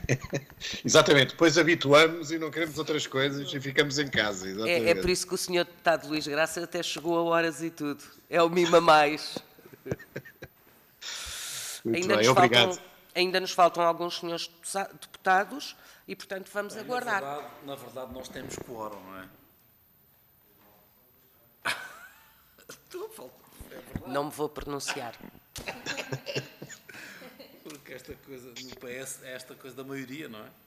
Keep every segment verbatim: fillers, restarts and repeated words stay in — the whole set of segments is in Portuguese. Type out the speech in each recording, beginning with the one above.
Exatamente, depois habituamos e não queremos outras coisas e ficamos em casa, É, é por exatamente. isso que o senhor deputado Luís Graça até chegou a horas e tudo. É o mimo a mais. Muito Ainda bem, nos obrigado. faltam, ainda nos faltam alguns senhores deputados e, portanto, vamos Bem, na aguardar. verdade, na verdade nós temos quórum, não é? Estou a falar, é verdade. Não me vou pronunciar. Porque esta coisa no P S é esta coisa da maioria, não é?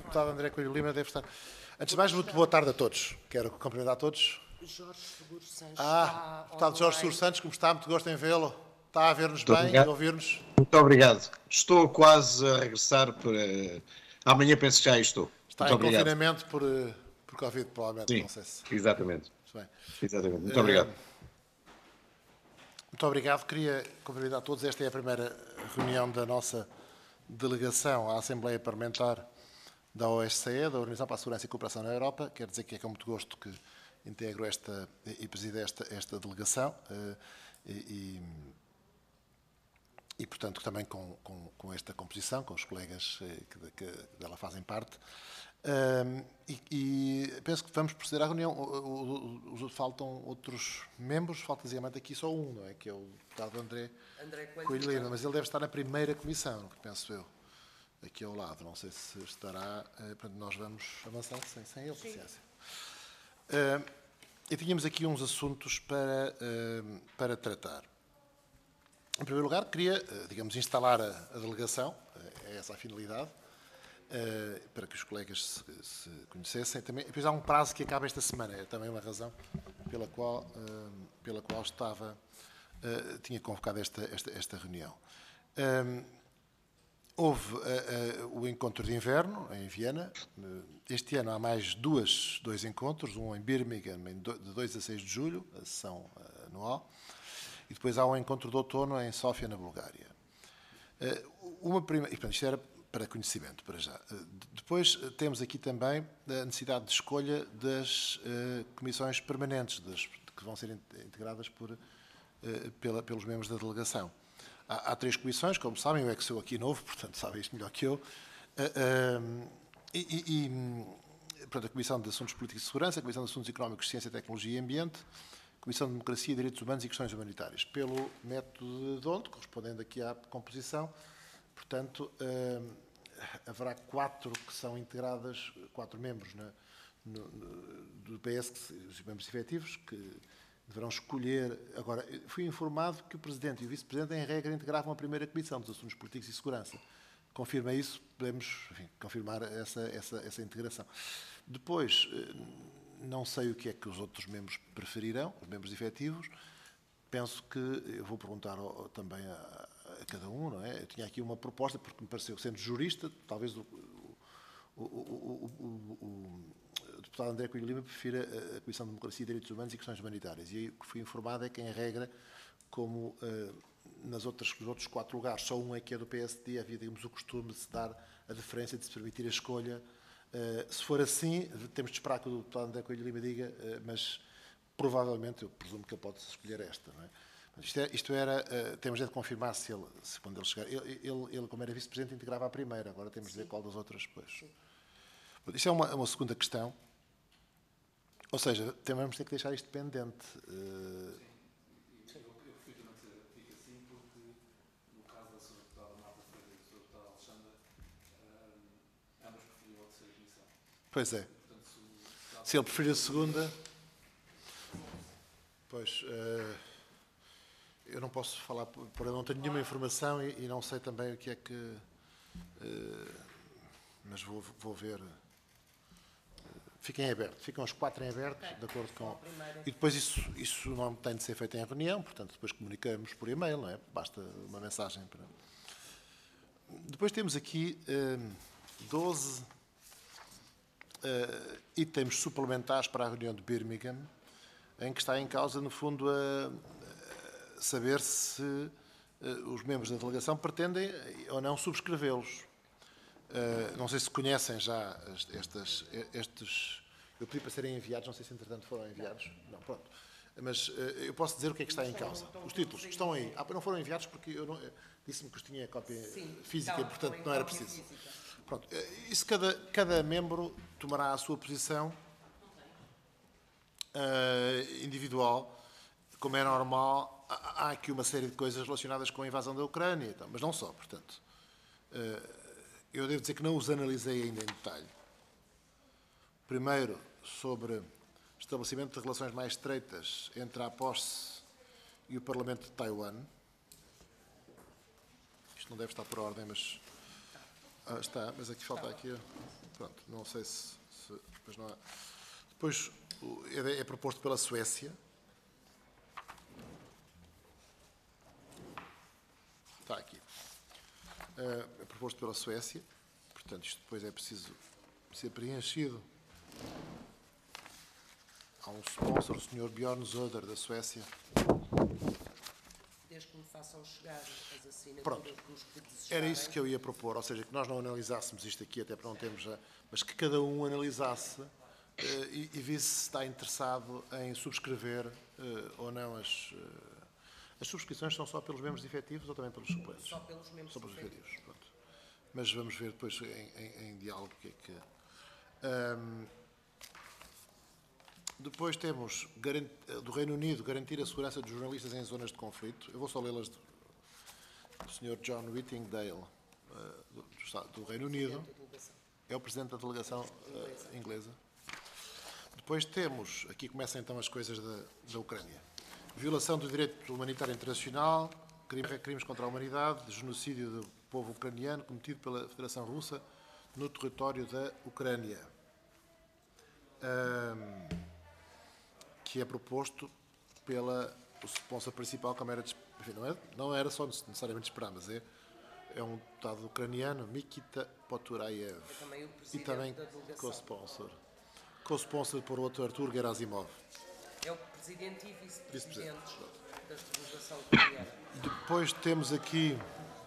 deputado André Coelho Lima deve estar... Antes de mais, muito boa tarde a todos. Quero cumprimentar a todos. Jorge Seguro Santos Ah, está deputado Jorge online. Seguro Santos, como está? Muito gosto em vê-lo. Está a ver-nos Muito bem obrigado. e ouvir-nos? Muito obrigado. Estou quase a regressar para... Amanhã penso que já aí estou. Está Muito em obrigado. confinamento por, eh, por Covid, provavelmente, Sim, não sei se... exatamente. Muito bem. Exatamente. Muito obrigado. Muito obrigado. Queria cumprimentar a todos. Esta é a primeira reunião da nossa delegação à Assembleia Parlamentar da O S C E, da Organização para a Segurança e Cooperação na Europa. Quero dizer que é com muito gosto que integro esta e presido esta, esta delegação eh, e, e, e, portanto, também com, com, com esta composição, com os colegas eh, que, que dela fazem parte. Um, e, e penso que vamos proceder à reunião. O, o, o, faltam outros membros, falta exatamente aqui só um, não é? Que é o deputado André, André Coelho Coelho Lima. Lima, mas ele deve estar na primeira comissão, penso eu, aqui ao lado. Não sei se estará. Eh, portanto, nós vamos avançar sem, sem ele, paciência. Uh, e tínhamos aqui uns assuntos para, uh, para tratar. Em primeiro lugar, queria, uh, digamos, instalar a, a delegação, uh, é essa a finalidade. Uh, para que os colegas se, se conhecessem também. Depois há um prazo que acaba esta semana, é também uma razão pela qual, uh, pela qual estava, uh, tinha convocado esta, esta, esta reunião. Um, houve uh, uh, o encontro de inverno em Viena. Uh, este ano há mais duas, dois encontros, um em Birmingham, em do, de dois a seis de julho, a sessão uh, anual, e depois há um encontro de outono em Sófia, na Bulgária. Uh, uma prima, e, portanto, isto era para conhecimento, para já. Depois temos aqui também a necessidade de escolha das uh, comissões permanentes, das, que vão ser integradas por, uh, pela, pelos membros da delegação. Há, há três comissões, como sabem, eu é que sou aqui novo, portanto sabem isto melhor que eu. Uh, uh, e, e, portanto, a Comissão de Assuntos Políticos e Segurança, a Comissão de Assuntos Económicos, Ciência, Tecnologia e Ambiente, a Comissão de Democracia, Direitos Humanos e Questões Humanitárias, pelo método de D'Hondt, correspondendo aqui à composição. Portanto, uh, haverá quatro que são integradas, quatro membros na, no, no, do P S, que, os membros efetivos, que deverão escolher. Agora, fui informado que o Presidente e o Vice-Presidente, em regra, integravam a primeira Comissão dos Assuntos Políticos e Segurança. Confirma isso, podemos, enfim, confirmar essa, essa, essa integração. Depois, não sei o que é que os outros membros preferirão, os membros efetivos. Penso que, eu vou perguntar ao, também a, a cada um, não é? Eu tinha aqui uma proposta, porque me pareceu, sendo jurista, talvez o, o, o, o, o, o deputado André Coelho Lima prefira a Comissão de Democracia, Direitos Humanos e Questões Humanitárias. E aí o que fui informado é que, em regra, como uh, nas outras, nos outros quatro lugares, só um é que é do P S D, havia, digamos, o costume de se dar a deferência, de se permitir a escolha. Uh, se for assim, temos de esperar que o deputado André Coelho Lima diga, uh, mas provavelmente, eu presumo que ele pode escolher esta, não é? Isto, é, isto era, uh, temos de confirmar se, ele, se quando ele chegar, ele, ele, ele como era vice-presidente, integrava a primeira, agora temos de ver qual das outras depois. Isto é uma, uma segunda questão, ou seja, também vamos ter que deixar isto pendente. Uh, Sim, eu, eu fui também dizer que fica assim, porque no caso da senhora deputada Marta Ferreira e da senhora deputada Alexandra, uh, ambas preferiam a terceira comissão. pois é. Portanto, se, se Se ele preferir a segunda, pois... Uh, eu não posso falar, porque eu não tenho nenhuma informação e, e não sei também o que é que... Uh, mas vou, vou ver. Uh, fiquem em aberto, ficam os quatro em aberto, okay, de acordo com... E depois isso, isso não tem de ser feito em reunião, portanto depois comunicamos por e-mail, não é? Basta uma mensagem para... Depois temos aqui uh, doze uh, itens suplementares para a reunião de Birmingham, em que está em causa, no fundo, a... saber se uh, os membros da delegação pretendem ou não subscrevê-los. Uh, não sei se conhecem já estas, estes... Eu pedi para serem enviados, não sei se entretanto foram enviados. Não, pronto. Mas uh, eu posso dizer o que é que está em causa. Os títulos estão aí. Ah, não foram enviados porque eu não... disse-me que os tinha a cópia Sim, física e, portanto, não era preciso. Pronto. Uh, isso cada, cada membro tomará a sua posição uh, individual. Como é normal, há aqui uma série de coisas relacionadas com a invasão da Ucrânia, mas não só, portanto. Eu devo dizer que não os analisei ainda em detalhe. Primeiro, sobre estabelecimento de relações mais estreitas entre a posse e o Parlamento de Taiwan. Isto não deve estar por ordem, mas... Ah, está, mas aqui falta aqui... Pronto, não sei se... se depois, não há. Depois o- é, é proposto pela Suécia. Está aqui. Eh, É proposto pela Suécia. Portanto, isto depois é preciso ser preenchido. Há um sponsor, o senhor Bjorn Söder, da Suécia. Desde que me façam chegar as assinaturas Pronto. dos que desejarem. Era isso que eu ia propor, ou seja, que nós não analisássemos isto aqui, até porque não temos já, mas que cada um analisasse eh, e, e visse se está interessado em subscrever eh, ou não as... eh, as subscrições são só pelos membros efetivos ou também pelos suplentes? Só pelos membros Só pelos efetivos. efetivos, pronto. Mas vamos ver depois em, em- em diálogo o que é que... Ahm, depois temos garan- do Reino Unido garantir a segurança dos jornalistas em zonas de conflito. Eu vou só lê-las do, do senhor John Whittingdale, eh, do, do Estado- do Reino Unido. Da delegação. É o presidente da delegação eh, inglesa. Depois temos, aqui começam então as coisas da, da Ucrânia. Violação do direito humanitário internacional, crime- crimes contra a humanidade, genocídio do povo ucraniano cometido pela Federação Russa no território da Ucrânia. Ahm, que é proposto pela o sponsor principal, como era de, enfim, não, é, não era só necessariamente de esperar, mas é, é um deputado ucraniano, Mikita Poturayev. É também o E presidente também da delegação. co-sponsor. Co-sponsor por outro Artur Gerasimov. É o presidente e vice-presidente Vice-presidente. da delegação ucraniana. Depois temos aqui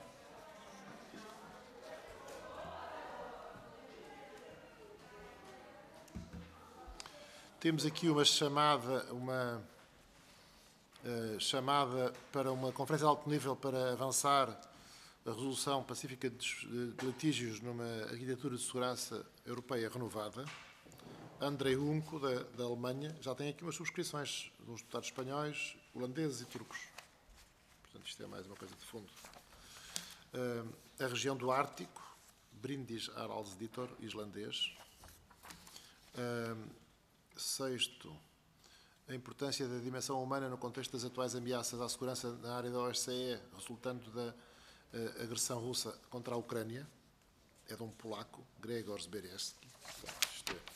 temos aqui uma chamada uma eh, chamada para uma conferência de alto nível para avançar a resolução pacífica de, de litígios numa arquitetura de segurança europeia renovada. Andrei Hunco, da, da Alemanha, já tem aqui umas subscrições dos deputados espanhóis, holandeses e turcos. Portanto, isto é mais uma coisa de fundo. Uh, a região do Ártico, Bryndis Haraldsdóttir, islandês. Uh, sexto, a importância da dimensão humana no contexto das atuais ameaças à segurança na área da O S C E, resultando da uh, agressão russa contra a Ucrânia. É de um polaco, Gregor Zberewski. Isto é.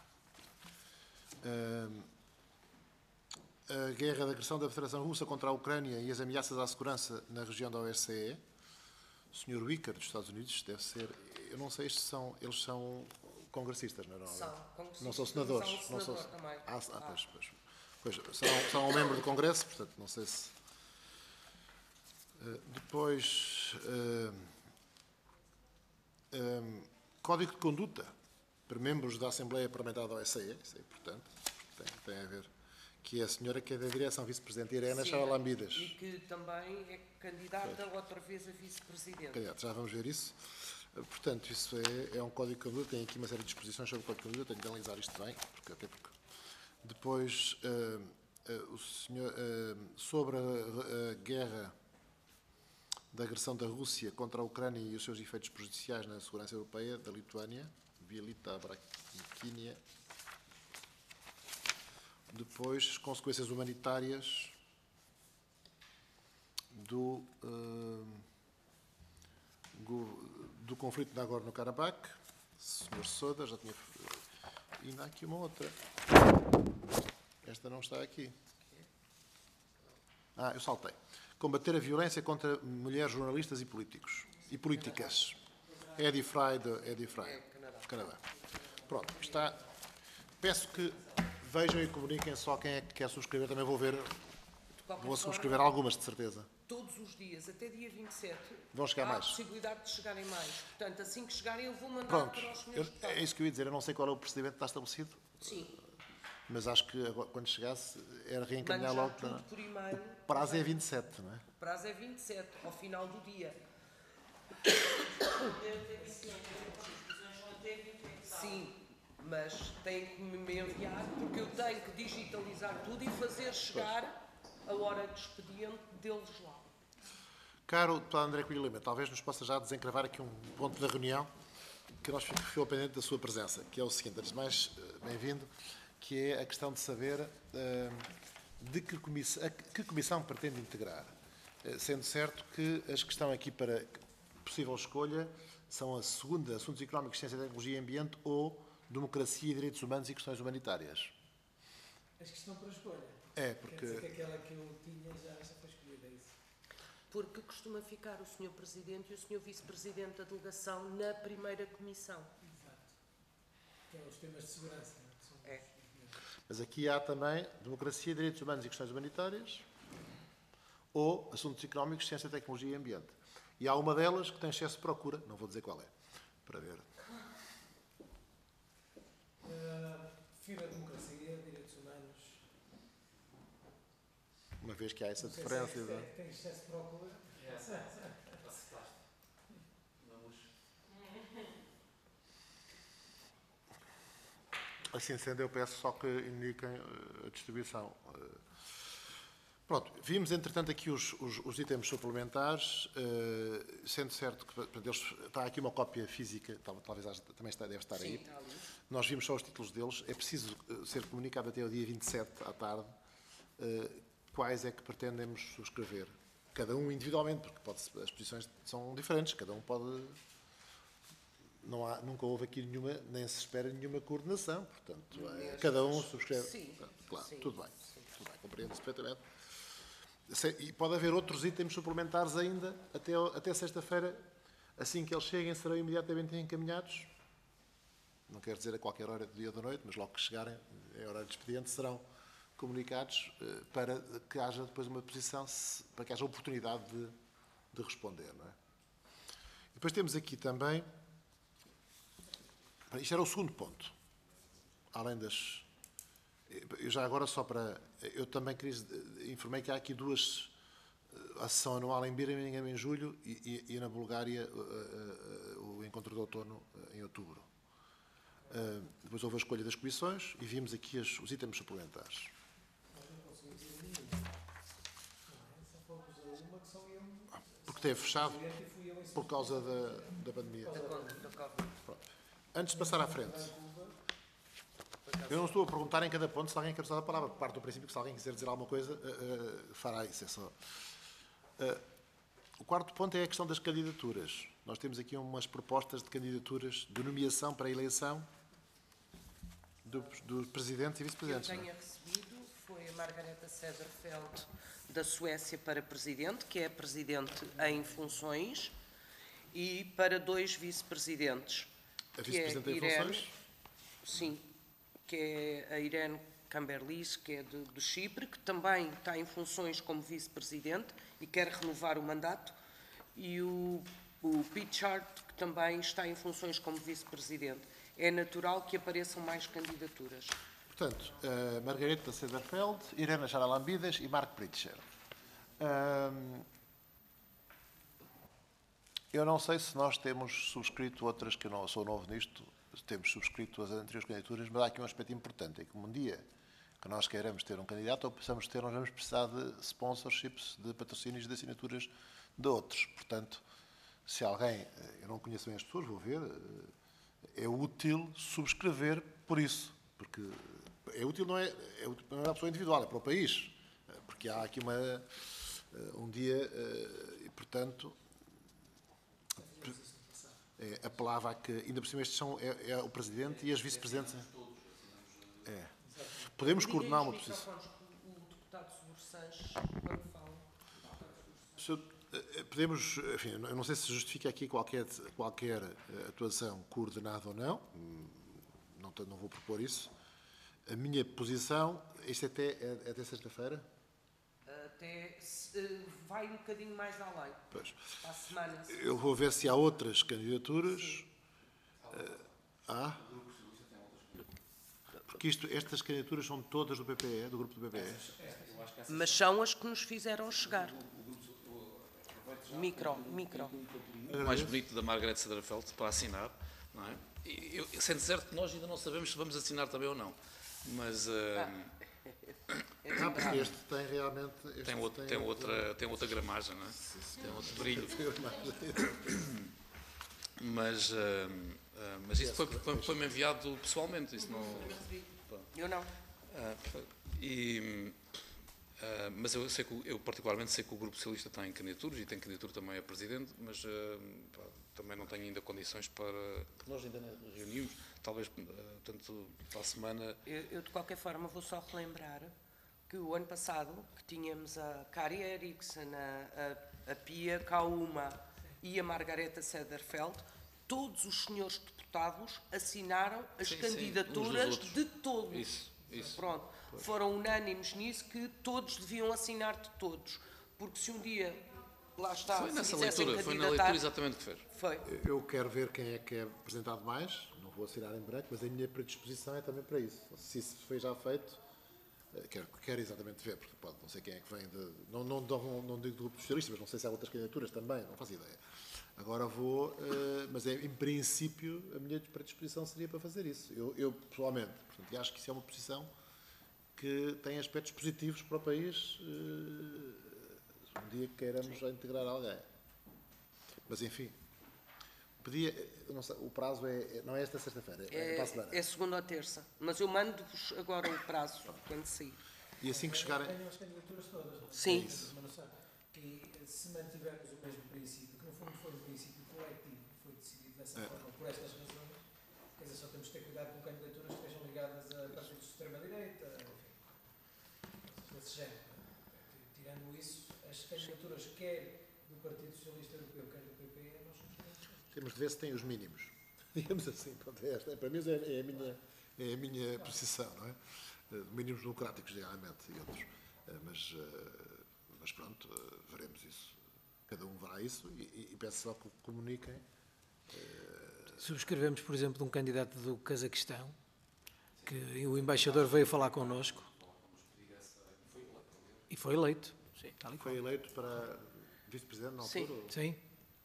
A guerra de agressão da Federação Russa contra a Ucrânia e as ameaças à segurança na região da O S C E. O senhor Wicker, dos Estados Unidos, deve ser... Eu não sei, estes são, eles são congressistas, não é? São congressistas, Não são mas senadores. há um não senador são... também. Ah, ah, pois, pois. Pois, são, são um membro do Congresso, portanto, não sei se... Uh, depois... Uh, um, Código de conduta para membros da Assembleia Parlamentar da O S C E, isso é importante, tem, tem a ver, que é a senhora que é da direção, vice-presidente Irena Sim, Chavalambidas. E que também é candidata outra vez a vice-presidente. Candidato, já vamos ver isso. Portanto, isso é, é um código de conduta, tem aqui uma série de disposições sobre o código de conduta, tenho de analisar isto bem, porque, até porque... Depois, uh, uh, o senhor, uh, sobre a, a guerra da agressão da Rússia contra a Ucrânia e os seus efeitos prejudiciais na segurança europeia, da Lituânia, Violeta Brakinia. Depois, as consequências humanitárias do, uh, do conflito de Nagorno-Karabakh. senhor Soda, já tinha... E ainda há aqui uma outra. Esta não está aqui. Ah, eu saltei. Combater a violência contra mulheres jornalistas e políticos. E políticas. Eddie Fry, de Eddie Fry. Canadá. Pronto, está. Peço que vejam e comuniquem só quem é que quer subscrever. Também vou ver. De qualquer Vou forma, subscrever algumas, de certeza. todos os dias, até dia vinte e sete, Vão chegar há mais. a possibilidade de chegarem mais. Portanto, assim que chegarem, eu vou mandar Pronto, para os eu, senhores é deputados. isso que eu ia dizer. Eu não sei qual é o procedimento que está estabelecido, Sim, mas acho que agora, quando chegasse era reencaminhar mando já logo tudo para. por e-mail. O prazo é vinte e sete, não é? O prazo é vinte e sete, ao final do dia. Sim, mas tem que me enviar, porque eu tenho que digitalizar tudo e fazer chegar a hora de expediente deles lá. Caro deputado André Coelho Lima, talvez nos possa já desencravar aqui um ponto da reunião que nós ficou pendente da sua presença, que é o seguinte, antes de mais, eh, bem-vindo, que é a questão de saber eh, de que comissão, a que comissão pretende integrar, eh, sendo certo que as que estão aqui para, possível escolha são a segunda, Assuntos Económicos, Ciência, Tecnologia e Ambiente ou Democracia, Direitos Humanos e Questões Humanitárias. Acho que estão para escolha. É, Quer porque... dizer que aquela que eu tinha já, já foi escolhida, é isso? Porque costuma ficar o senhor Presidente e o senhor Vice-Presidente da delegação na primeira comissão. Exato. Que é os temas de segurança, não é? Que são os- É. Mas aqui há também Democracia, Direitos Humanos e Questões Humanitárias ou Assuntos Económicos, Ciência, Tecnologia e Ambiente. E há uma delas que tem excesso de procura, não vou dizer qual é, para ver. Uh, Prefiro a democracia, direitos humanos. Uma vez que há essa Não sei diferença. se é, de- é que tem excesso de procura. Acertaste. Vamos. Assim sendo, eu peço só que indiquem eh, a distribuição. Eh, Pronto, vimos entretanto aqui os, os, os itens suplementares, eh, sendo certo que portanto, eles, está aqui uma cópia física, tal- talvez haja- também está, deve estar Sim, aí. está ali. Nós vimos só os títulos deles, é preciso eh, ser comunicado até o dia vinte e sete à tarde eh, quais é que pretendemos subscrever. Cada um individualmente, porque pode, as posições são diferentes, cada um pode... Não há, nunca houve aqui nenhuma, nem se espera nenhuma coordenação, portanto, eh, Mesmo. cada um subscreve. Sim, Claro, sim, tudo bem, sim. tudo bem, compreendo-se perfeitamente. Se- E pode haver outros itens suplementares ainda, até, até sexta-feira, assim que eles cheguem, serão imediatamente encaminhados. Não quero dizer a qualquer hora do dia ou da noite, mas logo que chegarem, é hora de expediente, serão comunicados eh, para que haja depois uma posição, se- para que haja oportunidade de, de responder. Não é? E depois temos aqui também, isto era o segundo ponto, além das... Eu já agora só para... Eu também queria... Informei que há aqui duas... A sessão anual em Birmingham em julho e, e, e na Bulgária uh, uh, uh, o encontro de outono uh, em outubro. Uh, depois houve a escolha das comissões e vimos aqui as, os itens suplementares. Nós não conseguimos ir a nenhum. Não é? Só fomos a uma que só eu. Porque teve fechado Presidente e fui eu em por causa da, da pandemia. Da conta, da Covid. Pronto. Antes de passar à frente, Cuba. eu não estou a perguntar em cada ponto se alguém quer usar a palavra, porque parte do princípio que se alguém quiser dizer alguma coisa, uh, uh, fará isso. É só. Uh, o quarto ponto é a questão das candidaturas. Nós temos aqui umas propostas de candidaturas de nomeação para a eleição dos do presidentes e Que eu vice-presidentes. não é? tenha recebido foi a Margareta Cederfeld da Suécia para presidente, que é presidente em funções, e para dois vice-presidentes. A que vice-presidente é em Irene- funções? Sim, que é a Irene Camberlis, que é de, de Chipre, que também está em funções como vice-presidente e quer renovar o mandato, e o, o Pichard, que também está em funções como vice-presidente. É natural que apareçam mais candidaturas. Portanto, uh, Margareta Cederfeld, Irena Jaralambidas e Mark Pritcher. Ahm, eu não sei se nós temos subscrito outras, que eu não sou novo nisto, temos subscrito as anteriores candidaturas, mas há aqui um aspecto importante, é que um dia que nós queiramos ter um candidato ou precisamos ter, nós vamos precisar de sponsorships, de patrocínios, de assinaturas de outros. Portanto, se alguém, eu não conheço bem as pessoas, vou ver, é útil subscrever por isso, porque é útil não é, é útil não é para a pessoa individual, é para o país, porque há aqui uma, um dia, e portanto, é, apelava a que, ainda por cima estes são, é, é o Presidente e as Vice-Presidentes. É. Podemos Liguem coordenar os uma posição. microfones, que o deputado Seguro Sanches, quando fala. Se eu- eh, Podemos, enfim, eu não sei se justifica aqui qualquer, qualquer eh, atuação coordenada ou não, hum, não, te- não vou propor isso. A minha posição, isto até, é, é até sexta-feira? Até se- eh, vai um bocadinho mais além. Pois. Para a semana. se- Eu vou ver se há outras candidaturas. Eh, há? Porque isto, estas candidaturas são todas do P P E, do grupo do P P E. Mas são as que nos fizeram chegar. Micro, micro. O mais bonito da Margaret Cederfeld para assinar, não é? E eu, sendo certo que nós ainda não sabemos se vamos assinar também ou não, mas eh, Ah, porque este tem realmente... Este tem, outro, tem, outra, tem outra gramagem, não é? Tem outro brilho. Mas, eh, eh, mas isso foi- foi- foi-me enviado pessoalmente, isso não... Eu não. Ah, perfeito. E Uh, mas eu, sei que, o- eu particularmente sei que o Grupo Socialista tem candidaturas e tem candidatura também a Presidente, mas uh, pá, também não tenho ainda condições para... que nós ainda não reunimos, talvez, uh, tanto para a semana... Eu, eu, de qualquer forma, vou só relembrar que o ano passado, que tínhamos a Kari Eriksson, a, a, a Pia Kauma e a Margareta Sederfeld, todos os senhores deputados assinaram as Sim, sim, candidaturas uns dos outros. de todos. Isso, isso. Pronto, foram unânimes nisso, que todos deviam assinar de todos. Porque se um dia, lá está, Foi se nessa quisessem leitura, foi na candidatar- leitura exatamente que fez. Foi. Eu quero ver quem é que é apresentado mais, não vou assinar em branco, mas a minha predisposição é também para isso. Se isso foi já feito, eh, quero, quero exatamente ver, porque pode não sei quem é que vem de. Não, não, não, não digo do Grupo Socialista, mas não sei se há outras candidaturas também, não faço ideia. Agora vou, eh, mas é, em princípio a minha predisposição seria para fazer isso. Eu, eu pessoalmente, portanto, e acho que isso é uma posição que tem aspectos positivos para o país, eh, um dia que queiramos já integrar alguém. Mas enfim, pedia, eu não sei, o prazo é, é- não é esta sexta-feira, é, é para a semana. É, é segunda ou terça. Mas eu mando-vos agora o prazo, quando sair. E assim que chegarem. Tenho as candidaturas todas, não é? Sim. Tem uma noção. Que se mantivermos o mesmo princípio, que no fundo foi um princípio coletivo, foi decidido dessa É. forma, por estas razões, quer dizer, só temos de ter cuidado com candidaturas que estejam ligadas a partidos de extrema-direita, enfim, coisas desse género. Tirando isso, as candidaturas quer do Partido Socialista Europeu, quer do P P, nós somos todos. Temos de ver se tem os mínimos. Digamos assim, pronto, é esta, para mim é, é a minha, é a minha posição, não é? Eh, Mínimos democráticos, geralmente, e outros. Eh, Mas, eh, mas pronto, eh, veremos isso. Cada um verá isso e, e- e peço só que comuniquem. Subscrevemos, por exemplo, de um candidato do Cazaquistão, que o embaixador veio falar connosco e foi eleito. Sim, tal e qual. Foi eleito para vice-presidente na Sim. altura? ou- Sim,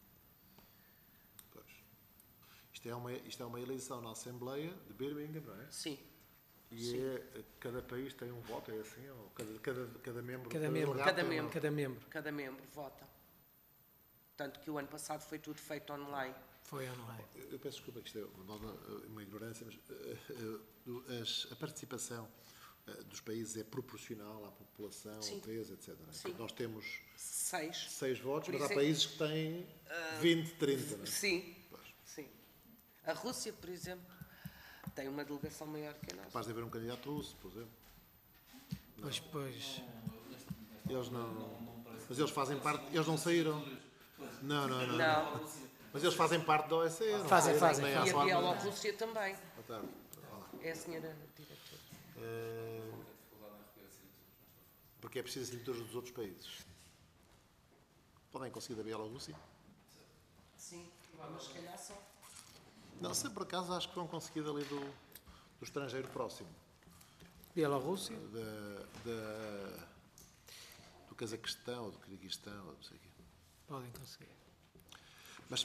Pois. Isto é, uma, isto é uma eleição na Assembleia de Birmingham, não é? Sim. E é, cada país tem um voto, é assim? Ou cada, cada, cada membro? cada membro, delegado Cada tem um- membro. cada membro Cada membro vota. Tanto que o ano passado foi tudo feito online. foi online. Eu eu peço desculpa que isto é uma, nova- uma ignorância, mas eh, eh, do- as- a participação eh, dos países é proporcional à população, Sim. ao peso, etcétera. não é? Sim. Portanto, nós temos Seis. seis votos, Por mas há isso é- países que têm vinte, trinta. Não é? Sim. Pois. Sim. A Rússia, por exemplo, tem uma delegação maior que a nossa. Capaz de haver um candidato russo, por exemplo. Pois, pois, Eles não. Mas eles fazem parte. Eles não saíram. Não, não, não. Não. Mas eles fazem parte da O E C. não Fazem, saíram, fazem, nem E à a forma- Bielorrússia também. Boa tarde. Olá. É a senhora diretora. Eh, Porque é preciso assinaturas dos outros países. Podem conseguir da Bielorrússia? Sim, mas se calhar só. Não sei, por acaso acho que vão conseguir dali do, do estrangeiro próximo. Bielorrússia, Da, da- do Cazaquistão, ou do Kirguistão, ou não sei o quê. podem conseguir. Mas.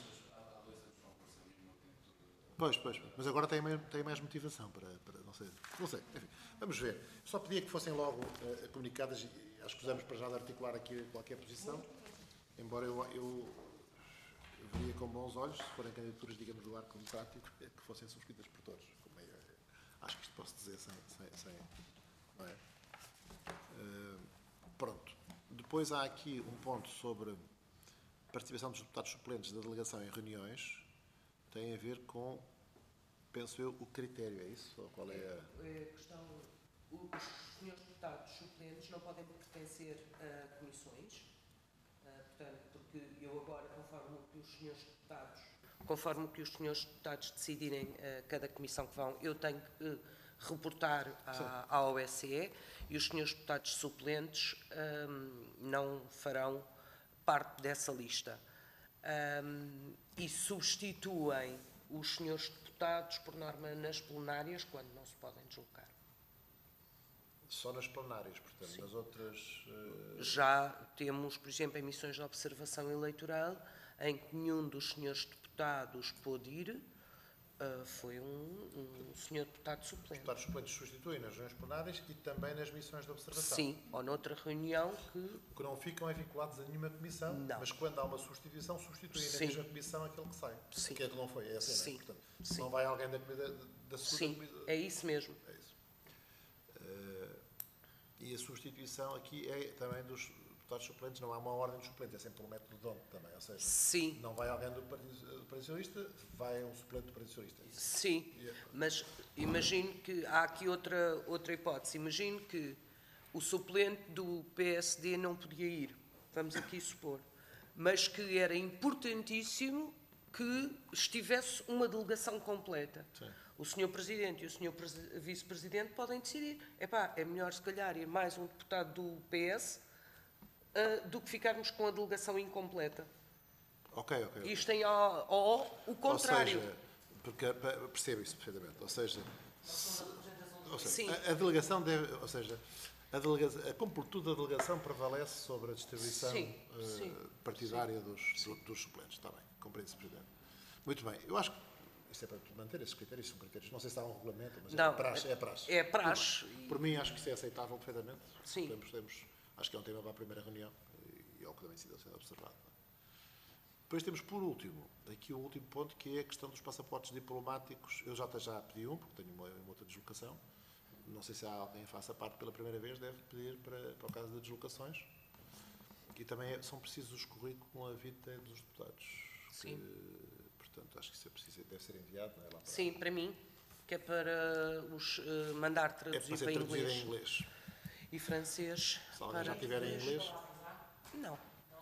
Pois, pois, mas agora tem, mais- tem mais motivação para, para. Não sei. Não sei. Enfim, vamos ver. Só pedia que fossem logo eh, comunicadas e acho que usamos para já de articular aqui qualquer posição. Embora eu, eu, eu veria com bons olhos, se forem candidaturas, digamos, do arco democrático, que fossem subscritas por todos. Como é, acho que isto posso dizer sem. sem, sem não é? Eh, pronto. Depois há aqui um ponto sobre participação dos deputados suplentes da delegação em reuniões. Tem a ver com, penso eu, o critério, é isso? Ou qual é a... É a questão, os senhores deputados suplentes não podem pertencer a comissões, ah, portanto, porque eu agora, conforme o que os senhores deputados, conforme o que os senhores deputados decidirem a cada comissão que vão, eu tenho que reportar à, à O S C E e os senhores deputados suplentes hum, não farão parte dessa lista. Hum, e substituem os senhores deputados, por norma, nas plenárias, quando não se podem deslocar. Só nas plenárias, portanto, nas outras... eh, Já temos, por exemplo, emissões de observação eleitoral, em que nenhum dos senhores deputados pôde ir, ah, foi um, um senhor deputado suplente. deputados suplentes substituem nas reuniões plenárias e também nas missões de observação. Sim, ou noutra reunião que... O que não ficam é vinculados a nenhuma comissão, Não. mas quando há uma substituição, substituem Sim. na mesma comissão aquele que sai. Sim. Que é que não foi, é assim, Sim. não é? Portanto, Sim. não vai alguém da, comida, da segunda Sim, comissão. é isso mesmo. É isso. Eh, E a substituição aqui é também dos deputados suplentes, não há uma ordem dos suplentes, é sempre pelo método de onde também, ou seja, Sim. não vai alguém do Partido, do Partido Socialista, vai um suplente do Partido Socialista. Sim, mas imagino que há aqui outra, outra hipótese. Imagino que o suplente do P S D não podia ir, vamos aqui supor, mas que era importantíssimo que estivesse uma delegação completa. Sim. O senhor Presidente e o senhor Vice-Presidente podem decidir. Epá, é melhor se calhar ir mais um deputado do P S uh, do que ficarmos com a delegação incompleta. Ok, ok. Isto tem ó, ó, o contrário. Ou seja, porque, percebo isso perfeitamente, ou seja, se, ou seja Sim. a, a delegação deve, ou seja, a, delegação, a completude da delegação prevalece sobre a distribuição Sim, uh, sim. partidária dos, do, dos suplentes. Está bem, compreende-se, Presidente. Muito bem, eu acho que isto é para manter esses critérios, são critérios, não sei se há um regulamento, mas Não, é praxe. É praxe. É praxe. Por, por mim, acho que isso é aceitável perfeitamente. Sim. Podemos, podemos, acho que é um tema para a primeira reunião e é o que também sido sendo observado. Depois temos, por último, aqui o último ponto, que é a questão dos passaportes diplomáticos. Eu já até já pedi um, porque tenho uma, uma outra deslocação. Não sei se há alguém que faça parte pela primeira vez, deve pedir para, para o caso de deslocações. E também é, são precisos os currículos com a vida dos deputados. Sim. Que, portanto, acho que isso é preciso, deve ser enviado, não é? Lá para Sim, para mim, que é para os uh, mandar é para traduzir ser para traduzido inglês. em inglês. E francês. Se alguém para... já tiver em inglês, Não.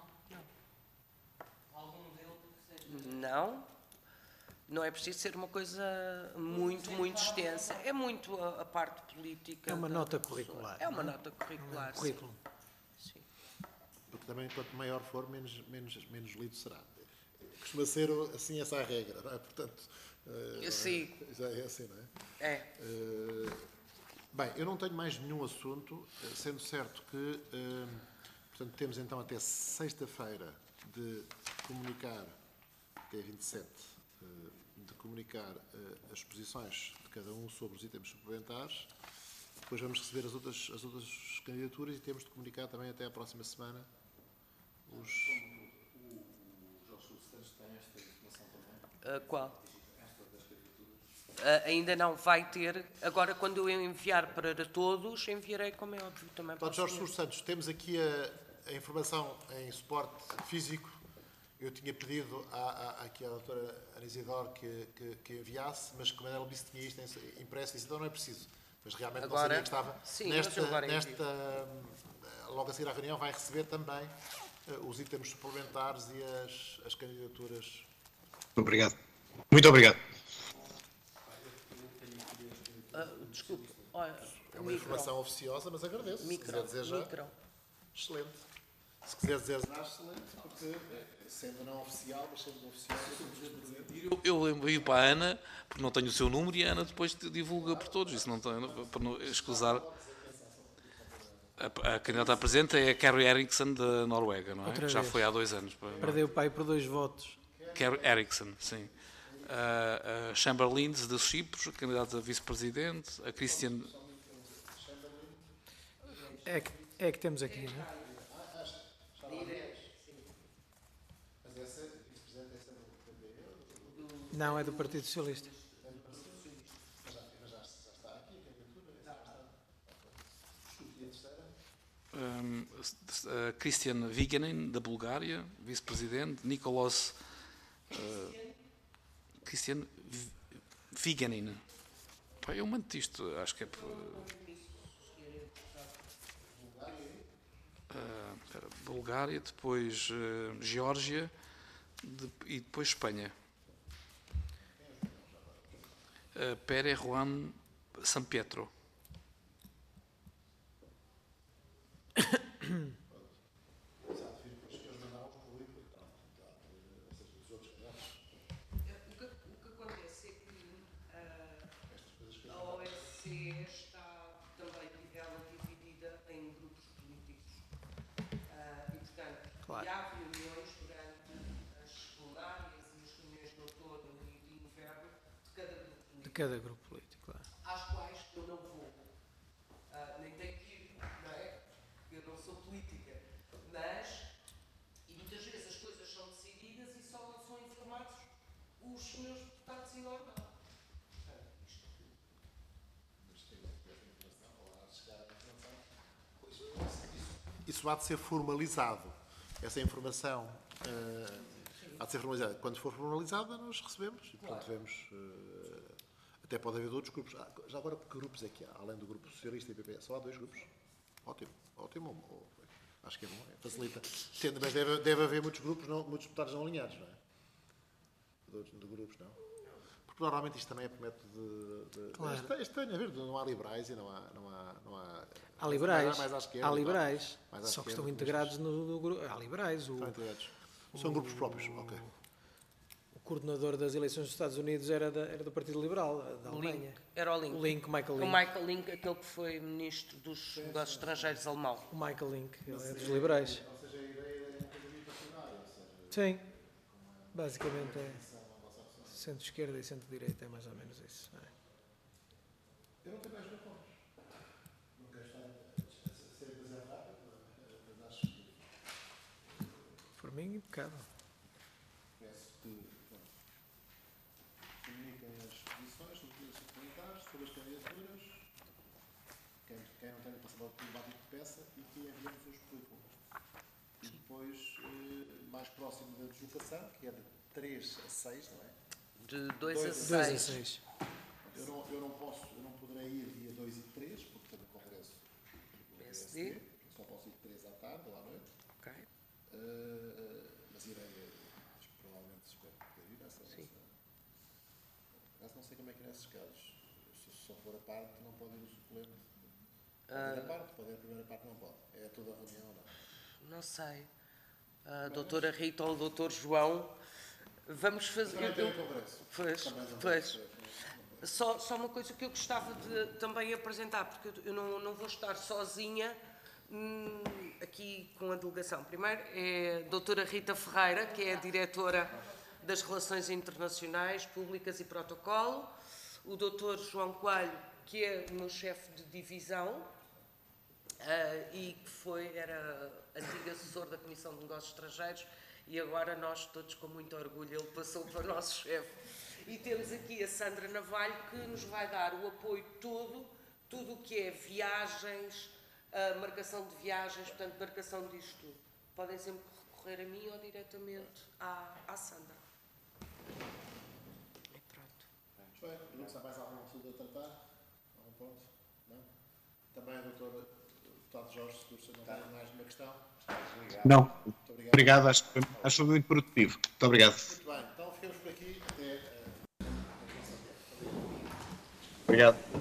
Não. Não é preciso ser uma coisa muito, muito extensa. É muito a, a parte política. É uma da- nota da pessoa. curricular, É uma não é? nota curricular. sim. Currículo. Sim. porque também quanto maior for, menos, menos, menos lido será. Costuma ser assim essa a regra, não é? Portanto, eh, Sim. já é assim, não é? É. Eh, Bem, eu não tenho mais nenhum assunto, eh, sendo certo que, eh, portanto, temos então até sexta-feira de comunicar, até vinte e sete, eh, de comunicar eh, as posições de cada um sobre os itens suplementares. Depois vamos receber as outras, as outras candidaturas e temos de comunicar também até à próxima semana os... Uh, qual? Uh, ainda não vai ter. Agora, quando eu enviar para todos, enviarei, como é óbvio, também para Portanto, o Jorge senhor. Sousa Santos, temos aqui a, a informação em suporte físico. Eu tinha pedido à, à, aqui à doutora Ana Isidore que, que, que enviasse, mas como ela disse que tinha isto em- impresso, disse, então não é preciso. Mas realmente Agora, não sabia que estava. sim, mas nesta, eu agora envio. nesta, hum, logo a seguir à reunião, vai receber também eh, os itens suplementares e as, as candidaturas. Obrigado. Muito obrigado. Uh, desculpe. Olha, É uma micro. informação oficiosa, mas agradeço. Se Micro. quiser dizer já, Micro. excelente. Se quiser dizer já, excelente, porque eh, sendo não oficial, mas sendo oficial, Eu, eu envio para a Ana, porque não tenho o seu número, e a Ana depois te divulga por todos. Isso não tem, para não escusar. A, a candidata a presidente é a Carrie Eriksson da Noruega, não é? Outra Já vez. foi há dois anos. Perdeu o pai por dois votos. Carrie Eriksson, sim. A, a Chamberlain de Chipre, a candidata a vice-presidente. A Christian. É que, é que temos aqui, não é? Não, é do Partido Socialista. Um, a Christian Viganin, da Bulgária, vice-presidente. Nicolas. Uh, Christian Vi- Viganin. Pá, eu mando isto, acho que é. por- Uh, espera, Bulgária, depois uh, Geórgia de- e depois Espanha. Uh, Pere Juan San Pietro. O que, o que acontece é que ah, a O S C está também ela dividida em grupos políticos. Ah, e, portanto, Claro. e há reuniões durante as secundárias e as reuniões de outono e de inverno de cada grupo político, De cada grupo político, claro. às quais eu não vou. Ah, nem tenho que ir, não é? Eu não sou política. Mas, e muitas vezes as coisas são decididas e só são informados os meus deputados e normal. Portanto, isto isso há de ser formalizado. Essa informação uh, há de ser formalizada. Quando for formalizada, nós recebemos e, portanto, vemos. Uh, até pode haver outros grupos. Ah, já agora, que grupos é que há? Além do Grupo Socialista e P P, só há dois grupos? Ótimo, ótimo. Oh, acho que é bom, é, facilita. Tendo, mas deve, deve haver muitos grupos, não, muitos deputados não alinhados, não é? De, de grupos, não? Porque normalmente isto também é por método de. de Claro. Este, este tem a ver, não há liberais e não há. Não há, não há Há liberais, mais à esquerda, há liberais, mais à só que esquerda, estão mas- integrados no, no grupo. Há liberais. O, Estão integrados. São grupos próprios, ok. o coordenador das eleições dos Estados Unidos era, da, era do Partido Liberal, da Alemanha. Link, era o Link. O Link, Michael O Link. Michael Link, aquele que foi ministro dos negócios estrangeiros alemão. O Michael Link, ele é dos liberais. Ou seja, a ideia é um bocadinho partidária, ou seja, Sim, basicamente é centro-esquerda e centro-direita, é mais ou menos isso. Não é? eu não tenho mais contas. Não quero estar a ser demasiado rápido, mas acho que Por mim, impecável. peço que pronto, comuniquem as posições sobre os suplementares, sobre as candidaturas, quem, quem não tenha passado pelo debate de peça e que enviemos os currículos. E depois, eh, mais próximo da deslocação, que é de três a seis, não é? De dois a Dois a dois a seis. seis. Eu não, eu não posso, eu não poderei ir dia dois e três, porque tenho congresso do P S D. só posso ir três à tarde ou à noite. Ok. Uh, mas irei, uh, provavelmente espero poder ir nessa. Sim. Mas não sei como é que é nesses casos. Se só for a parte, não pode ir o suplente. Pode ir a parte, pode ir a primeira parte, não pode. É toda a reunião ou não? Não sei. A doutora Rita ou o doutor João, vamos fazer. Também tenho eu- congresso. Pois, Também não pois. tenho congresso. Só, só uma coisa que eu gostava de também apresentar, porque eu, eu não, não vou estar sozinha hum, aqui com a delegação. Primeiro é a doutora Rita Ferreira, que é a diretora das Relações Internacionais, Públicas e Protocolo. O doutor João Coelho, que é o meu chefe de divisão, ah, e que foi, era antigo assessor da Comissão de Negócios Estrangeiros, e agora nós todos com muito orgulho, ele passou para o nosso chefe. E temos aqui a Sandra Navalho, que nos vai dar o apoio todo, tudo o que é viagens, a marcação de viagens, portanto, marcação disto tudo. Podem sempre recorrer a mim ou diretamente à, à Sandra. E pronto. Muito bem. Pergunto se há mais algum assunto a tratar? Algum ponto? Não? Também a doutora deputado Jorge Seguro, se não tem mais nenhuma questão. Não. Muito obrigado. Obrigado, acho que foi, acho que foi muito produtivo. Muito obrigado. Muito bem, então ficamos por aqui. Até. eh, Obrigado.